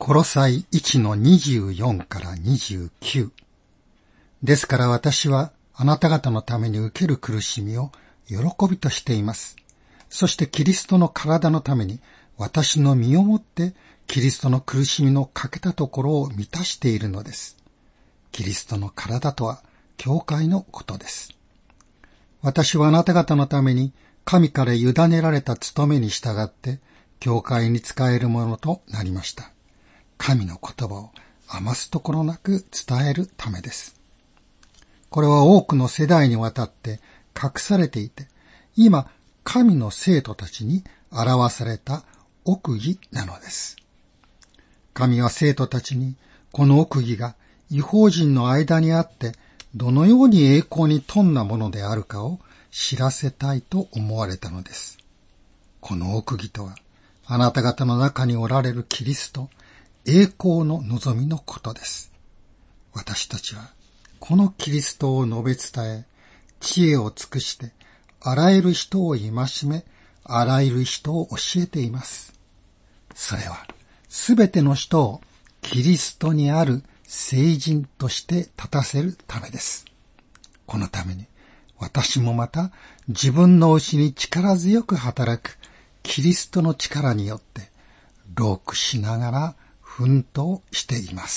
コロサイ1の24から29。ですから私はあなた方のために受ける苦しみを喜びとしています。そしてキリストの体のために私の身をもってキリストの苦しみの欠けたところを満たしているのです。キリストの体とは教会のことです。私はあなた方のために神から委ねられた務めに従って教会に仕えるものとなりました。神の言葉を余すところなく伝えるためです。これは多くの世代にわたって隠されていて、今神の生徒たちに表された奥義なのです。神は生徒たちにこの奥義が異邦人の間にあってどのように栄光に富んだものであるかを知らせたいと思われたのです。この奥義とはあなた方の中におられるキリスト、栄光の望みのことです。私たちはこのキリストを述べ伝え、知恵を尽くしてあらゆる人を戒め、あらゆる人を教えています。それはすべての人をキリストにある聖人として立たせるためです。このために私もまた自分の内に力強く働くキリストの力によって労苦しながら奮闘しています。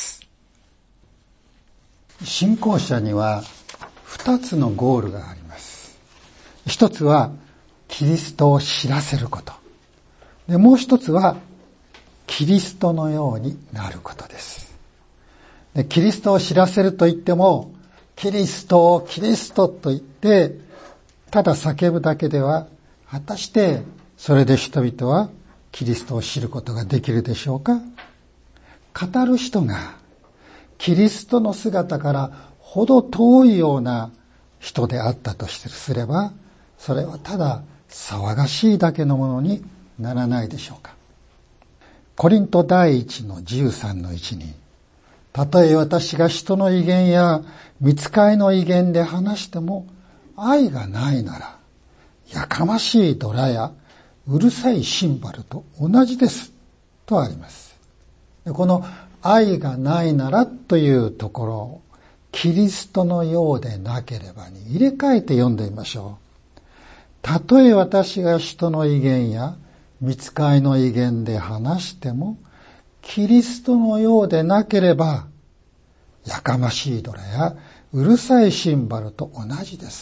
信仰者には2つのゴールがあります。一つはキリストを知らせること。で、もう一つはキリストのようになることです。で、キリストを知らせると言っても、キリストをキリストと言って、ただ叫ぶだけでは、果たしてそれで人々はキリストを知ることができるでしょうか？語る人がキリストの姿からほど遠いような人であったとすれば、それはただ騒がしいだけのものにならないでしょうか。コリント第1の13の1に、たとえ私が人の威厳や御使いの威厳で話しても愛がないなら、やかましいドラやうるさいシンバルと同じですとあります。この愛がないならというところをキリストのようでなければに入れ替えて読んでみましょう。たとえ私が人の威厳や御使いの威厳で話してもキリストのようでなければやかましいドラやうるさいシンバルと同じです。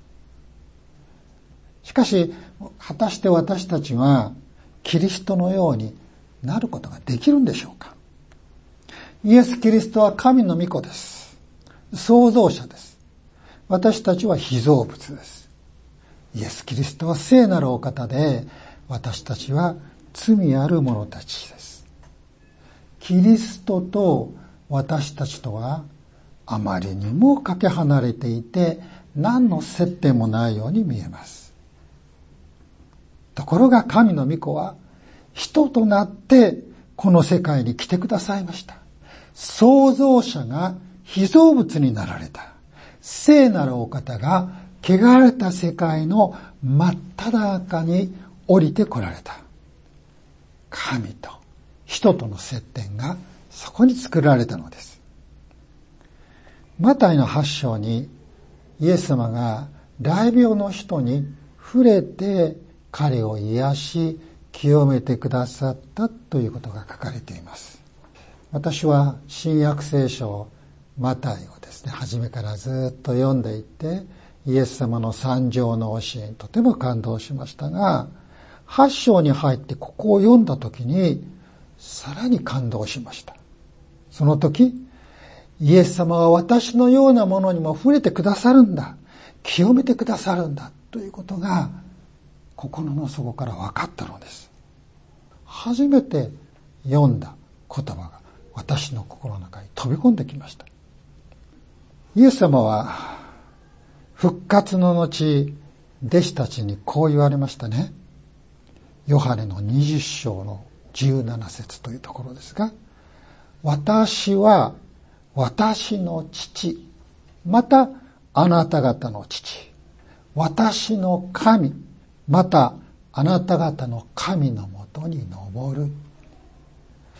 しかし果たして私たちはキリストのようになることができるんでしょうか？イエス・キリストは神の御子です。創造者です。私たちは被造物です。イエス・キリストは聖なるお方で、私たちは罪ある者たちです。キリストと私たちとはあまりにもかけ離れていて、何の接点もないように見えます。ところが神の御子は人となってこの世界に来てくださいました。創造者が被造物になられた。聖なるお方が汚れた世界の真っ只中に降りて来られた。神と人との接点がそこに作られたのです。マタイの8章にイエス様が癩病の人に触れて彼を癒し清めてくださったということが書かれています。私は新約聖書マタイをですね、初めからずっと読んでいて、イエス様の三条の教えにとても感動しましたが、8章に入ってここを読んだ時にさらに感動しました。その時、イエス様は私のようなものにも触れてくださるんだ、清めてくださるんだということが心の底から分かったのです。初めて読んだ言葉が私の心の中に飛び込んできました。イエス様は復活の後、弟子たちにこう言われましたね。ヨハネの20章の17節というところですが、私は私の父、またあなた方の父、私の神、またあなた方の神のもとに登る。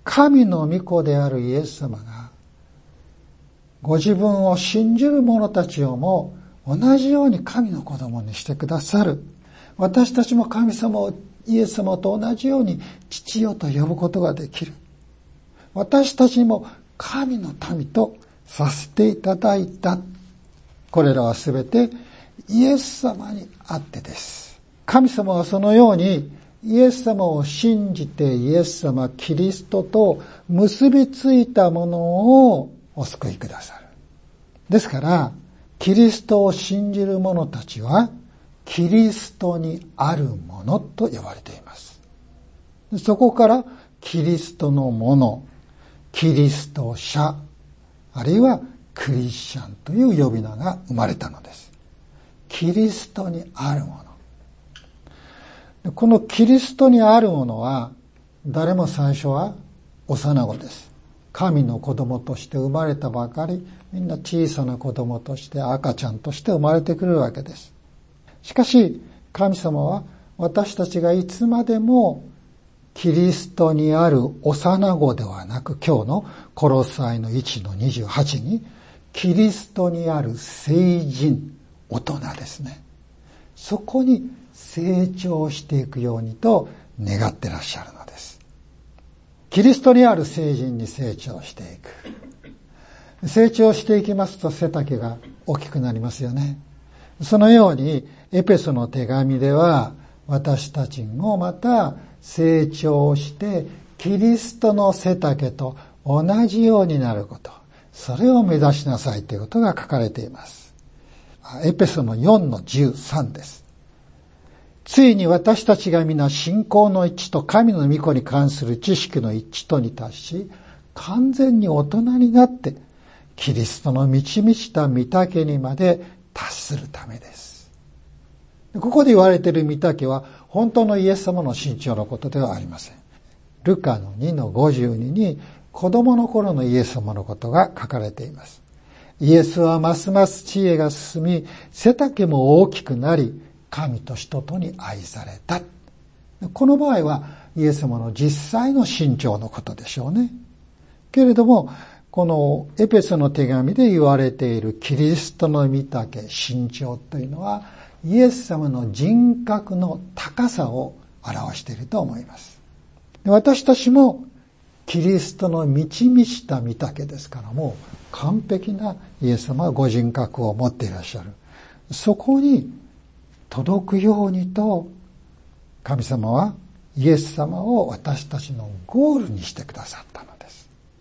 神の御子であるイエス様が、ご自分を信じる者たちをも同じように神の子供にしてくださる。私たちも神様をイエス様と同じように父よと呼ぶことができる。私たちも神の民とさせていただいた。これらはすべてイエス様にあってです。神様はそのようにイエス様を信じてイエス様キリストと結びついたものをお救いくださる。ですからキリストを信じる者たちはキリストにあるものと呼ばれています。そこからキリストのもの、キリスト者、あるいはクリスチャンという呼び名が生まれたのです。キリストにあるもの。このキリストにあるものは誰も最初は幼子です。神の子供として生まれたばかり、みんな小さな子供として赤ちゃんとして生まれてくるわけです。しかし神様は私たちがいつまでもキリストにある幼子ではなく、今日のコロサイの 1-28 にキリストにある成人、大人ですね。そこに成長していくようにと願ってらっしゃるのです。キリストにある成人に成長していく。成長していきますと背丈が大きくなりますよね。そのようにエペソの手紙では私たちもまた成長してキリストの背丈と同じようになること、それを目指しなさいということが書かれています。エペソの 4-13 です。ついに私たちが皆信仰の一致と神の御子に関する知識の一致とに達し、完全に大人になってキリストの満ち満ちた御丈にまで達するためです。ここで言われている御丈は本当のイエス様の身長のことではありません。ルカの 2-52 に子供の頃のイエス様のことが書かれています。イエスはますます知恵が進み、背丈も大きくなり、神と人とに愛された。この場合はイエス様の実際の身長のことでしょうね。けれども、このエペソの手紙で言われているキリストの御丈、身長というのは、イエス様の人格の高さを表していると思います。私たちもキリストの満ち満ちた御丈ですから、もう完璧なイエス様はご人格を持っていらっしゃる。そこに届くようにと神様はイエス様を私たちのゴールにしてくださったのです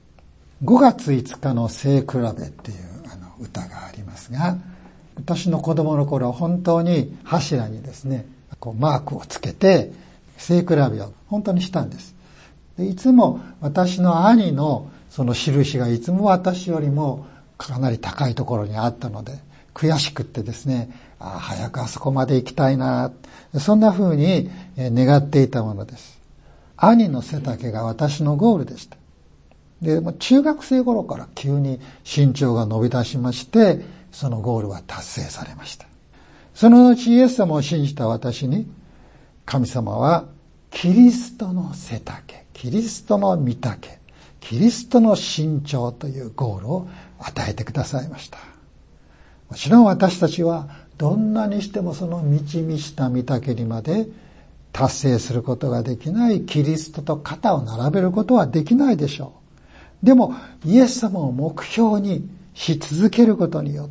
。5月5日の聖比べっていう歌がありますが、私の子供の頃本当に柱にですね、マークをつけて聖比べを本当にしたんです。でいつも私の兄のその印がいつも私よりもかなり高いところにあったので、悔しくってですね、早くあそこまで行きたいな、そんな風に願っていたものです。兄の背丈が私のゴールでした。で、中学生頃から急に身長が伸び出しまして、そのゴールは達成されました。その後イエス様を信じた私に、神様はキリストの背丈、キリストの御丈、キリストの身長というゴールを与えてくださいました。もちろん私たちはどんなにしてもその満ち満ちた御丈にまで達成することができないキリストと肩を並べることはできないでしょう。でもイエス様を目標にし続けることによって、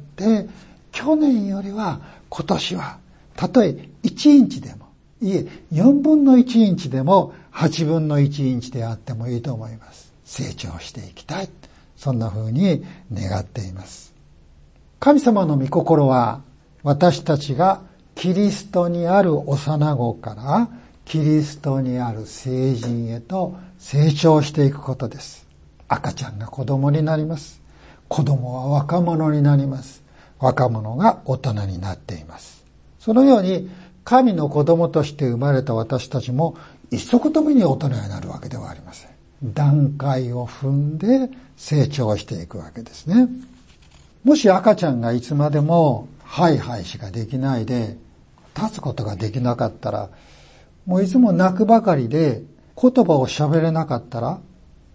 去年よりは今年はたとえ1インチでも、いえ4分の1インチでも8分の1インチであってもいいと思います。成長していきたい、そんな風に願っています。神様の御心は、私たちがキリストにある幼子からキリストにある成人へと成長していくことです。赤ちゃんが子供になります。子供は若者になります。若者が大人になっています。そのように神の子供として生まれた私たちも一足飛びに大人になるわけではありません。段階を踏んで成長していくわけですね。もし赤ちゃんがいつまでもハイハイしかできないで立つことができなかったら、もういつも泣くばかりで言葉を喋れなかったら、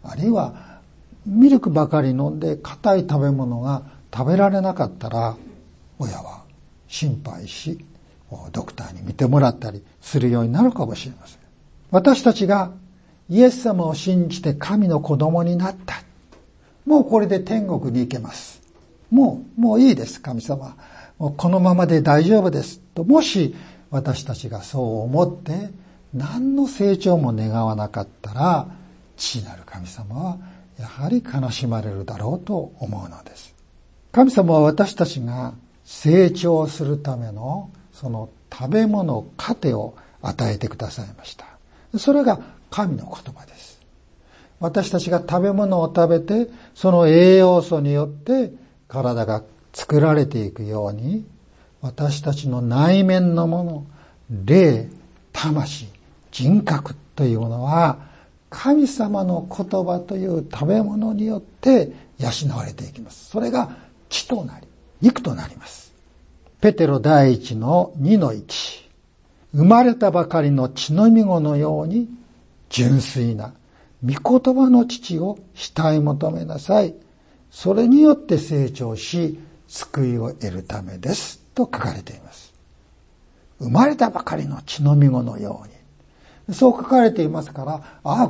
あるいはミルクばかり飲んで硬い食べ物が食べられなかったら、親は心配し、ドクターに見てもらったりするようになるかもしれません。私たちがイエス様を信じて神の子供になった。もうこれで天国に行けます。もういいです、神様。もうこのままで大丈夫です。と、もし私たちがそう思って何の成長も願わなかったら、父なる神様はやはり悲しまれるだろうと思うのです。神様は私たちが成長するためのその食べ物、糧を与えてくださいました。それが神の言葉です。私たちが食べ物を食べて、その栄養素によって体が作られていくように、私たちの内面のもの、霊、魂、人格というものは、神様の言葉という食べ物によって養われていきます。それが血となり、肉となります。ペテロ第一の2-1。生まれたばかりの血のみ子のように、純粋な御言葉の父を慕い求めなさい。それによって成長し、救いを得るためです。と書かれています。生まれたばかりの血のみ子のように。そう書かれていますから、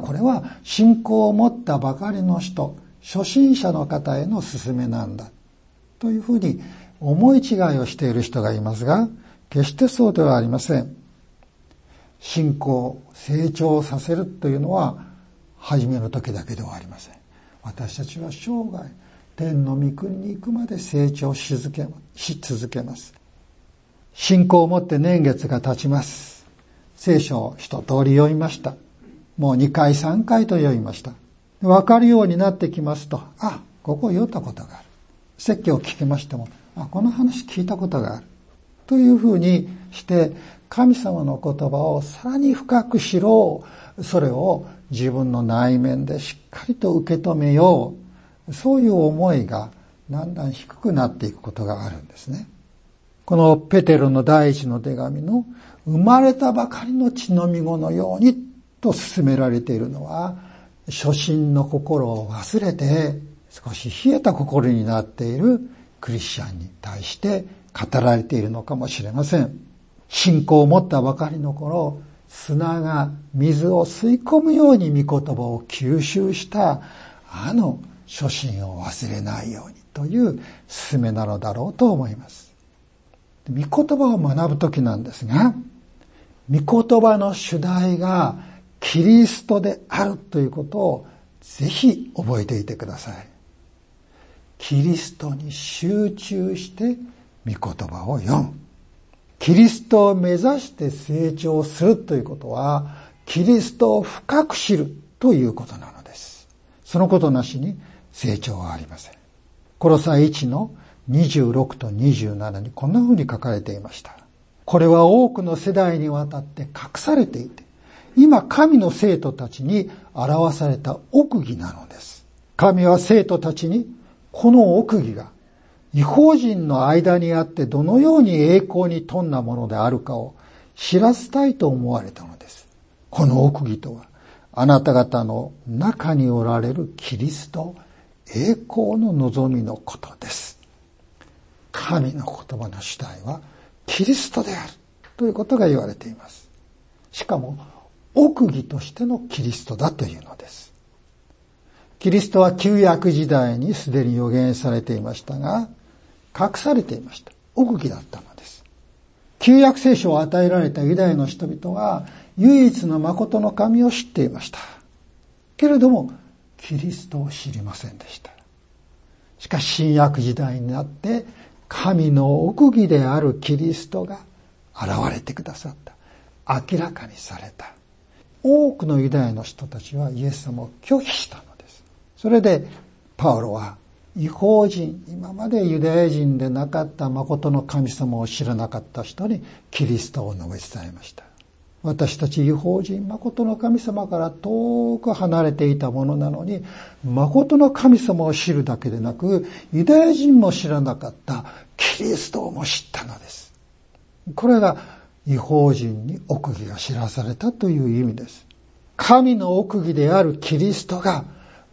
これは信仰を持ったばかりの人、初心者の方への勧めなんだ。というふうに思い違いをしている人がいますが、決してそうではありません。信仰、成長させるというのは、初めの時だけではありません。私たちは生涯、天の御国に行くまで成長し続けます。信仰を持って年月が経ちます。聖書を一通り読みました。もう2回3回と読みました。わかるようになってきますと、ここ読んだことがある。説教を聞きましても、この話聞いたことがある。というふうにして、神様の言葉をさらに深く知ろう。それを自分の内面でしっかりと受け止めよう。そういう思いがだんだん低くなっていくことがあるんですね。このペテロの第一の手紙の生まれたばかりの血のみ子のようにと勧められているのは、初心の心を忘れて少し冷えた心になっているクリスチャンに対して語られているのかもしれません。信仰を持ったばかりの頃、砂が水を吸い込むように御言葉を吸収した初心を忘れないようにという勧めなのだろうと思います。御言葉を学ぶときなんですが、御言葉の主題がキリストであるということをぜひ覚えていてください。キリストに集中して御言葉を読む。キリストを目指して成長するということは、キリストを深く知るということなのです。そのことなしに成長はありません。コロサイ1の26と27にこんな風に書かれていました。これは多くの世代にわたって隠されていて、今神の生徒たちに表された奥義なのです。神は生徒たちにこの奥義が異邦人の間にあってどのように栄光に富んだものであるかを知らせたいと思われたのです。この奥義とは、あなた方の中におられるキリスト、栄光の望みのことです。神の言葉の主体はキリストであるということが言われています。しかも奥義としてのキリストだというのです。キリストは旧約時代にすでに予言されていましたが、隠されていました。奥義だったのです。旧約聖書を与えられたユダヤの人々は唯一の真の神を知っていました。けれどもキリストを知りませんでした。しかし新約時代になって神の奥義であるキリストが現れてくださった。明らかにされた。多くのユダヤの人たちはイエス様を拒否したのです。それでパウロは異邦人、今までユダヤ人でなかった真の神様を知らなかった人にキリストを述べ伝えました。私たち異邦人、真の神様から遠く離れていたものなのに、真の神様を知るだけでなく、ユダヤ人も知らなかったキリストをも知ったのです。これが異邦人に奥義が知らされたという意味です。神の奥義であるキリストが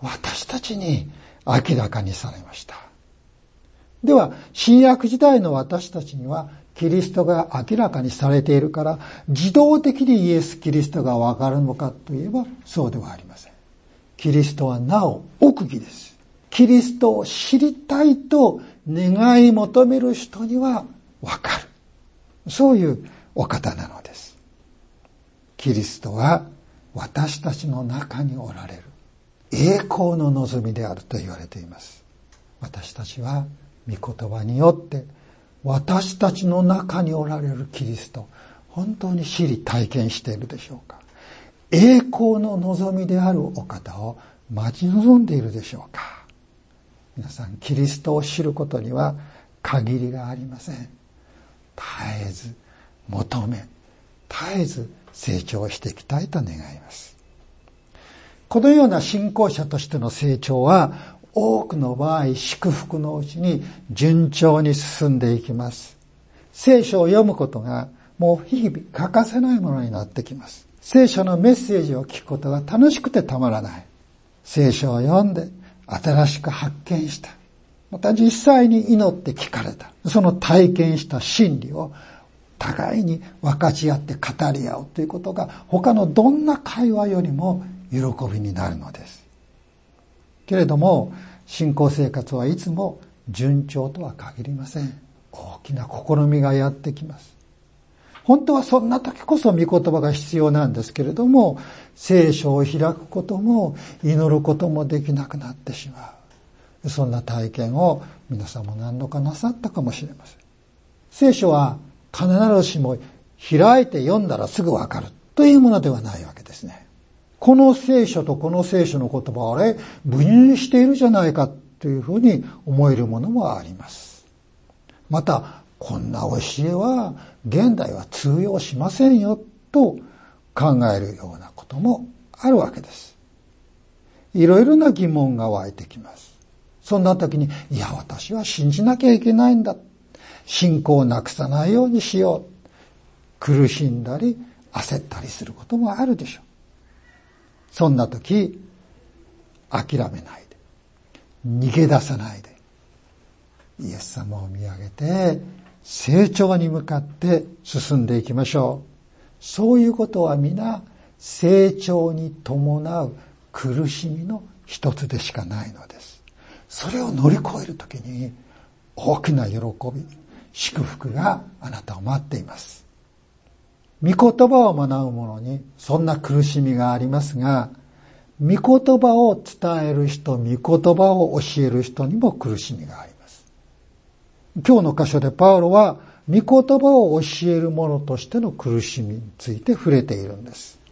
私たちに明らかにされました。では、新約時代の私たちにはキリストが明らかにされているから自動的にイエス・キリストがわかるのかといえばそうではありません。キリストはなお奥義です。キリストを知りたいと願い求める人にはわかる。そういうお方なのです。キリストは私たちの中におられる栄光の望みであると言われています。私たちは御言葉によって私たちの中におられるキリスト、本当に知り体験しているでしょうか。栄光の望みであるお方を待ち望んでいるでしょうか。皆さん、キリストを知ることには限りがありません。絶えず求め、絶えず成長していきたいと願います。このような信仰者としての成長は多くの場合、祝福のうちに順調に進んでいきます。聖書を読むことがもう日々欠かせないものになってきます。聖書のメッセージを聞くことが楽しくてたまらない。聖書を読んで新しく発見した。また実際に祈って聞かれた。その体験した真理を互いに分かち合って語り合うということが他のどんな会話よりも喜びになるのです。けれども信仰生活はいつも順調とは限りません。大きな試みがやってきます。本当はそんな時こそ御言葉が必要なんですけれども、聖書を開くことも祈ることもできなくなってしまう。そんな体験を皆さんも何度かなさったかもしれません。聖書は必ずしも開いて読んだらすぐわかるというものではないわけですね。この聖書とこの聖書の言葉を分離しているじゃないかというふうに思えるものもあります。また、こんな教えは現代は通用しませんよと考えるようなこともあるわけです。いろいろな疑問が湧いてきます。そんな時に、いや、私は信じなきゃいけないんだ。信仰をなくさないようにしよう。苦しんだり焦ったりすることもあるでしょう。そんな時、諦めないで、逃げ出さないで、イエス様を見上げて、成長に向かって進んでいきましょう。そういうことは皆、成長に伴う苦しみの一つでしかないのです。それを乗り越えるときに、大きな喜び、祝福があなたを待っています。御言葉を学ぶ者にそんな苦しみがありますが、御言葉を伝える人、御言葉を教える人にも苦しみがあります。今日の箇所でパウロは御言葉を教える者としての苦しみについて触れているんです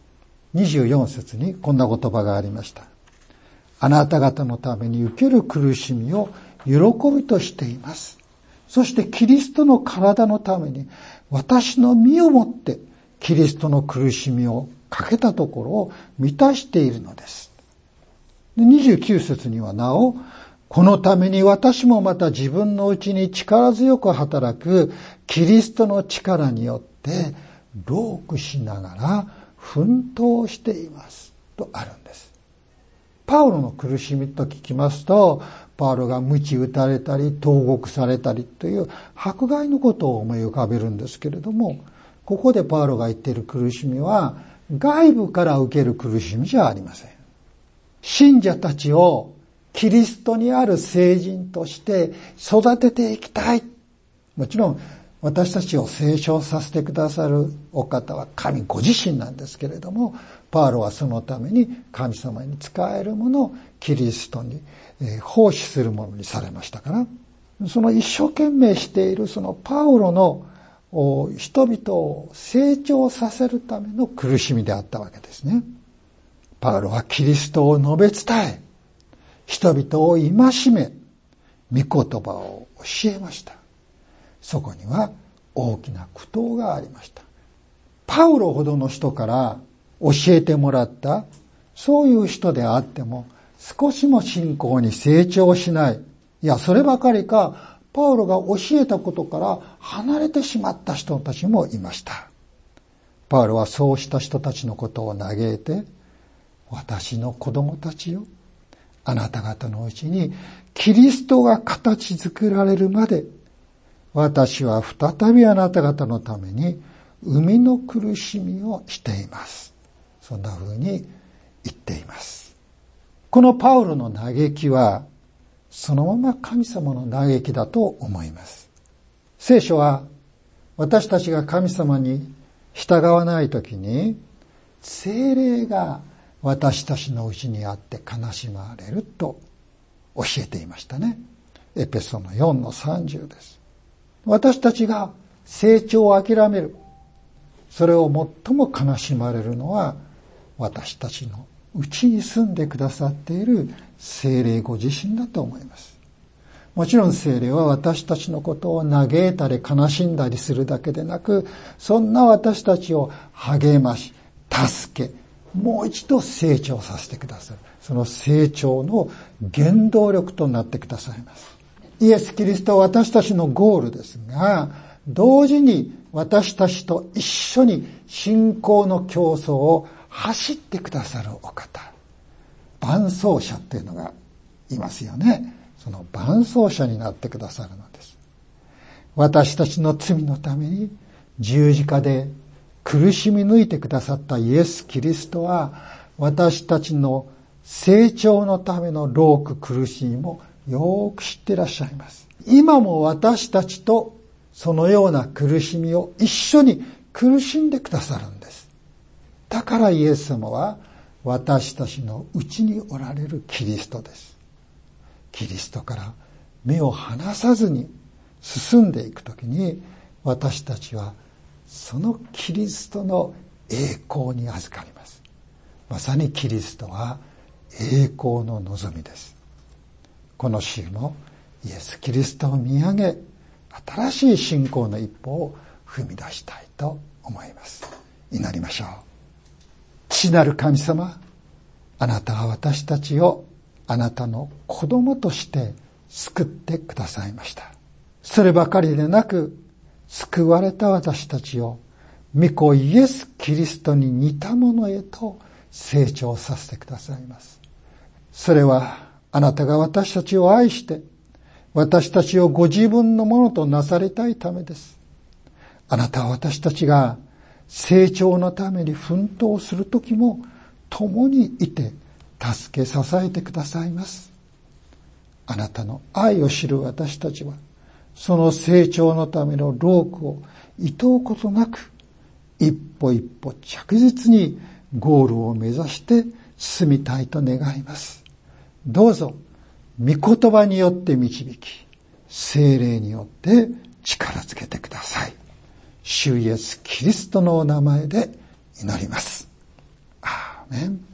。24節にこんな言葉がありました。あなた方のために受ける苦しみを喜びとしています。そしてキリストの体のために私の身をもってキリストの苦しみをかけたところを満たしているのです。29節にはなお、このために私もまた自分のうちに力強く働くキリストの力によって労苦しながら奮闘していますとあるんです。パウロの苦しみと聞きますと、パウロが鞭打たれたり投獄されたりという迫害のことを思い浮かべるんですけれども、ここでパウロが言っている苦しみは外部から受ける苦しみじゃありません。信者たちをキリストにある聖人として育てていきたい。もちろん私たちを成長させてくださるお方は神ご自身なんですけれども、パウロはそのために神様に仕えるものをキリストに奉仕するものにされましたから、その一生懸命しているそのパウロの人々を成長させるための苦しみであったわけですね。パウロはキリストを述べ伝え、人々を戒め、御言葉を教えました。そこには大きな苦闘がありました。パウロほどの人から教えてもらった、そういう人であっても少しも信仰に成長しない。いや、そればかりか、パウロが教えたことから離れてしまった人たちもいました。パウロはそうした人たちのことを嘆いて、私の子供たちよ、 あなた方のうちにキリストが形作られるまで、私は再びあなた方のために生みの苦しみをしています。そんな風に言っています。このパウロの嘆きは、そのまま神様の嘆きだと思います。聖書は、私たちが神様に従わないときに、聖霊が私たちのうちにあって悲しまれると教えていましたね。エペソの4の30です。私たちが成長を諦める。それを最も悲しまれるのは、私たちのうちに住んでくださっている聖霊ご自身だと思います。もちろん聖霊は私たちのことを嘆いたり悲しんだりするだけでなく、そんな私たちを励まし、助け、もう一度成長させてくださる。その成長の原動力となってくださいます。イエス・キリストは私たちのゴールですが、同時に私たちと一緒に信仰の競争を走ってくださるお方。伴走者っていうのがいますよね。その伴走者になってくださるのです。私たちの罪のために十字架で苦しみ抜いてくださったイエス・キリストは、私たちの成長のための労苦苦しみもよく知っていらっしゃいます。今も私たちとそのような苦しみを一緒に苦しんでくださるんです。だからイエス様は私たちのうちにおられるキリストです。キリストから目を離さずに進んでいくときに、私たちはそのキリストの栄光に預かります。まさにキリストは栄光の望みです。この週もイエス・キリストを見上げ、新しい信仰の一歩を踏み出したいと思います。祈りましょう。父なる神様、あなたは私たちをあなたの子供として救ってくださいました。そればかりでなく、救われた私たちを御子イエス・キリストに似たものへと成長させてくださいます。それはあなたが私たちを愛して、私たちをご自分のものとなされたいためです。あなたは私たちが成長のために奮闘するときも共にいて助け支えてくださいます。あなたの愛を知る私たちは、その成長のための労苦を厭うことなく、一歩一歩着実にゴールを目指して進みたいと願います。どうぞ御言葉によって導き、聖霊によって力づけてください。主イエス・キリストのお名前で祈ります。アーメン。